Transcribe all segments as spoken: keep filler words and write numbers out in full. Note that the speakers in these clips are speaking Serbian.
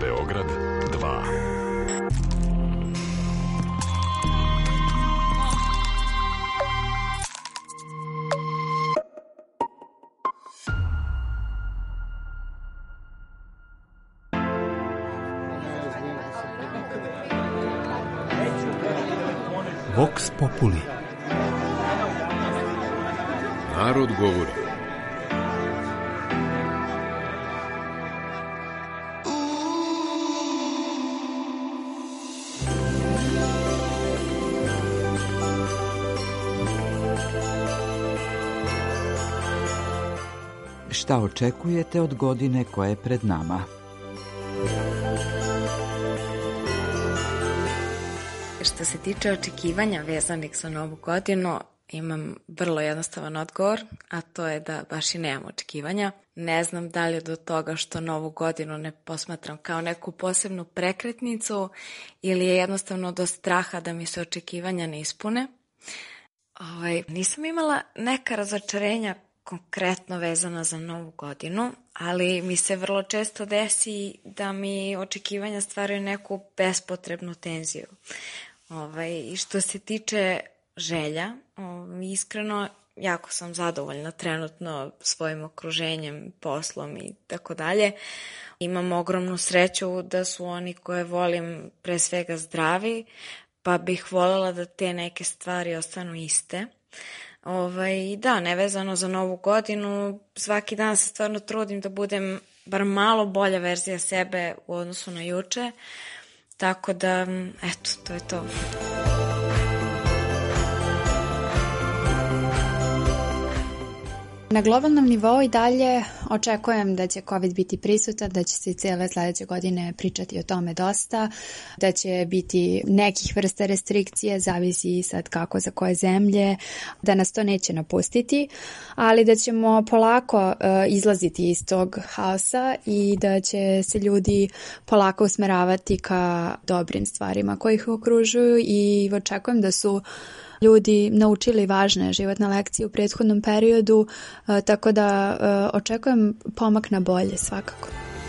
Beograd dva. Vox Populi. Narod govori. Šta očekujete od godine koja je pred nama? Što se tiče očekivanja vezanih za novu godinu, imam vrlo jednostavan odgovor, a to je da baš i nemam očekivanja. Ne znam da li je do toga što novu godinu ne posmatram kao neku posebnu prekretnicu ili je jednostavno do straha da mi se očekivanja ne ispune. Ovaj, nisam imala neka razočarenja konkretno vezana za novu godinu, ali mi se vrlo često desi da mi očekivanja stvaraju neku bespotrebnu tenziju. Ovaj, I što se tiče želja, ovaj, iskreno jako sam zadovoljna trenutno svojim okruženjem, poslom i tako dalje. Imam ogromnu sreću da su oni koje volim pre svega zdravi, pa bih voljela da te neke stvari ostanu iste. Ovaj, da, nevezano za novu godinu, svaki dan se stvarno trudim da budem bar malo bolja verzija sebe u odnosu na juče, tako da, eto, to je to. Na globalnom nivou i dalje očekujem da će COVID biti prisutan, da će se cijele sledeće godine pričati o tome dosta, da će biti nekih vrsta restrikcije, zavisi sad kako za koje zemlje, da nas to neće napustiti, ali da ćemo polako uh, izlaziti iz tog haosa i da će se ljudi polako usmeravati ka dobrim stvarima koji ih okružuju i očekujem da su ljudi naučili važne životne lekcije u prethodnom periodu, tako da očekujem pomak na bolje svakako.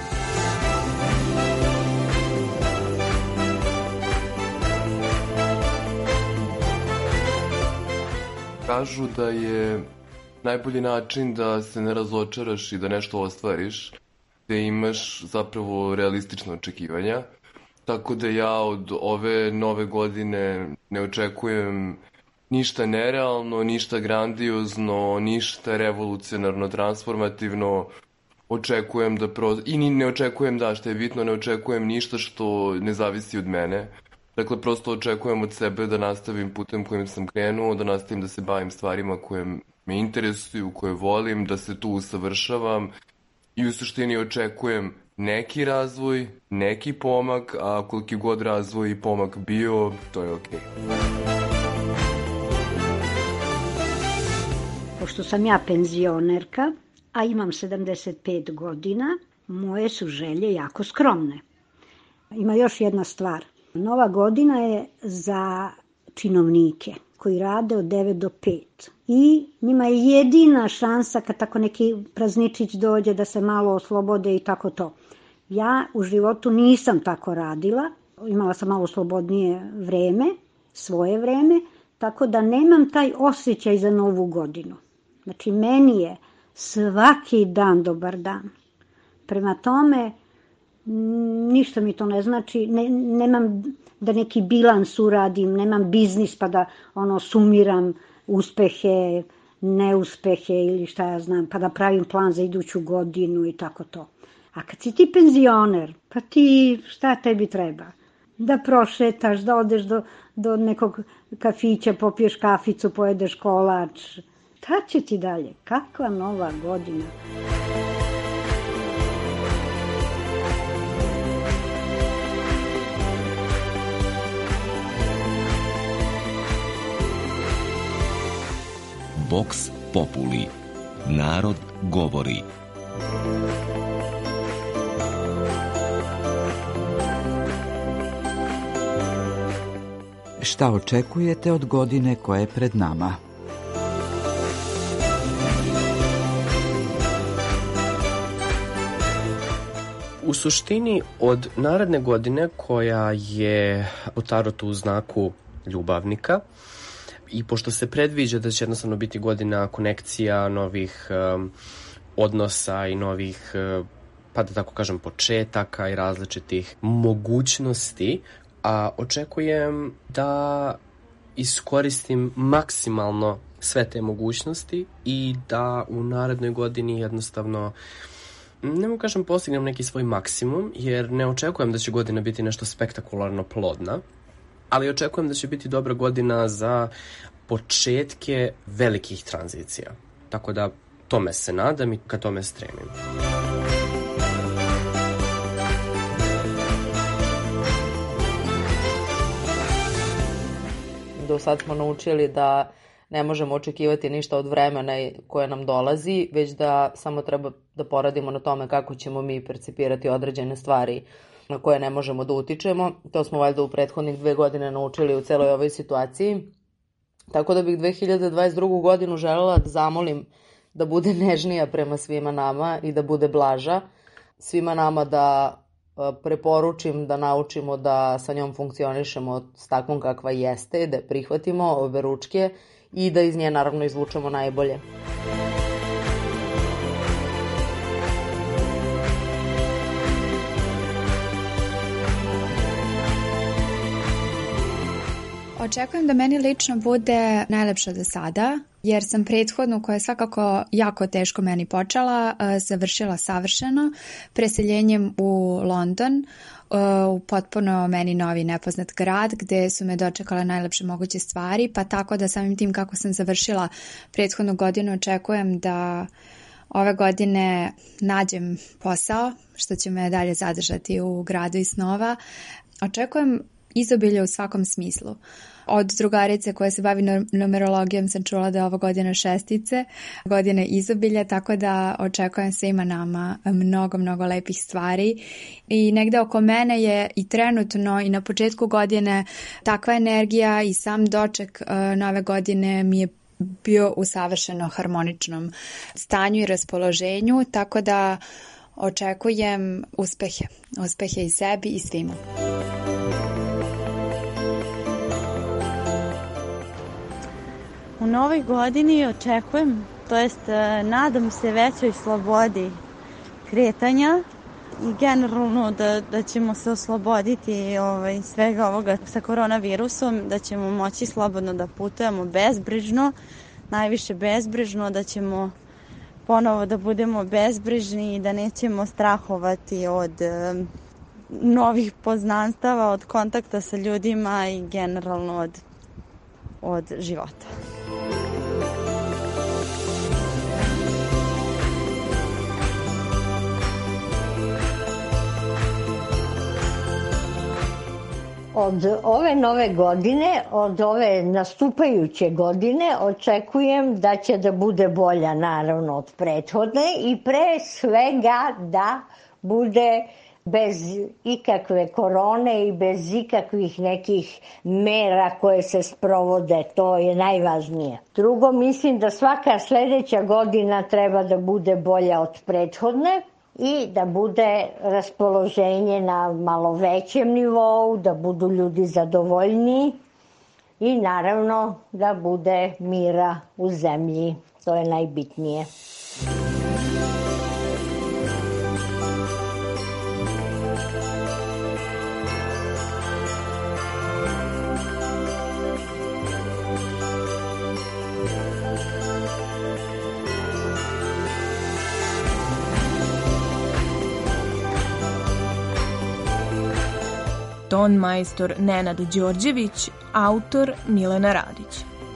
Kažu da je najbolji način da se ne razočaraš i da nešto ostvariš, da imaš zapravo realistične očekivanja, tako da ja od ove nove godine ne očekujem ništa nerealno, ništa grandiozno, ništa revolucionarno, transformativno. Očekujem da pro... I ne očekujem, da, što je bitno, ne očekujem ništa što ne zavisi od mene. Dakle, prosto očekujem od sebe da nastavim putem kojim sam krenuo, da nastavim da se bavim stvarima koje me interesuju, koje volim, da se tu usavršavam i u suštini očekujem neki razvoj, neki pomak, a koliki god razvoj i pomak bio, to je okej. Pošto sam ja penzionerka, a imam sedamdeset pet godina, moje su želje jako skromne. Ima još jedna stvar. Nova godina je za činovnike koji rade od devet do pet. I njima je jedina šansa kad tako neki prazničić dođe da se malo oslobode i tako to. Ja u životu nisam tako radila. Imala sam malo slobodnije vreme, svoje vreme, tako da nemam taj osjećaj za novu godinu. Znači, meni je svaki dan dobar dan. Prema tome, ništa mi to ne znači. Ne, nemam da neki bilans uradim, nemam biznis pa da ono sumiram uspehe, neuspehe ili šta ja znam, pa da pravim plan za iduću godinu i tako to. A kad si ti penzioner, pa ti šta tebi treba? Da prošetaš, da odeš do, do nekog kafića, popiješ kaficu, pojedeš kolač. Šta će ti dalje? Kakva nova godina? Vox Populi. Narod govori. Šta očekujete od godine koja je pred nama? U U suštini od naredne godine koja je u tarotu u znaku ljubavnika i pošto se predviđa da će jednostavno biti godina konekcija, novih um, odnosa i novih, uh, pa da tako kažem, početaka i različitih mogućnosti, a očekujem da iskoristim maksimalno sve te mogućnosti i da u narednoj godini jednostavno, ne mogu kažem, postignem neki svoj maksimum, jer ne očekujem da će godina biti nešto spektakularno plodna, ali očekujem da će biti dobra godina za početke velikih tranzicija. Tako da tome se nadam i ka tome stremim. Do sad smo naučili da ne možemo očekivati ništa od vremena koje nam dolazi, već da samo treba da poradimo na tome kako ćemo mi percipirati određene stvari na koje ne možemo da utičemo. To smo valjda u prethodnih dve godine naučili u celoj ovoj situaciji. Tako da bih dve hiljade dvadeset drugu godinu želela da zamolim da bude nežnija prema svima nama i da bude blaža. Svima nama da preporučim da naučimo da sa njom funkcionišemo s takvom kakva jeste, da je prihvatimo obe ručke i da iz nje naravno izvučemo najbolje. Očekujem da meni lično bude najlepša do sada, jer sam prethodnu, koja je svakako jako teško meni počela, završila savršeno preseljenjem u London, u potpuno meni novi nepoznat grad gde su me dočekale najlepše moguće stvari, pa tako da samim tim kako sam završila prethodnu godinu očekujem da ove godine nađem posao što će me dalje zadržati u gradu i snova. Očekujem izobilje u svakom smislu. Od drugarice koja se bavi numerologijom sam čula da je ova godina šestice, godine izobilja, tako da očekujem svima nama mnogo, mnogo lepih stvari. I negde oko mene je i trenutno i na početku godine takva energija i sam doček nove godine mi je bio u savršeno harmoničnom stanju i raspoloženju, tako da očekujem uspehe, uspehe i sebi i svima. U novoj godini očekujem, to jest nadam se većoj slobodi kretanja i generalno da, da ćemo se osloboditi ovaj, svega ovoga sa koronavirusom, da ćemo moći slobodno da putujemo bezbrižno, najviše bezbrižno, da ćemo ponovo da budemo bezbrižni i da nećemo strahovati od um, novih poznanstava, od kontakta sa ljudima i generalno od, od života. Od ove nove godine, od ove nastupajuće godine, očekujem da će da bude bolja naravno od prethodne i pre svega da bude bez ikakve korone i bez ikakvih nekih mera koje se sprovode, to je najvažnije. Drugo, mislim da svaka sledeća godina treba da bude bolja od prethodne i da bude raspoloženje na malo većem nivou, da budu ljudi zadovoljniji i naravno da bude mira u zemlji, to je najbitnije. Ton majstor Nenad Đorđević, autor Milena Radić.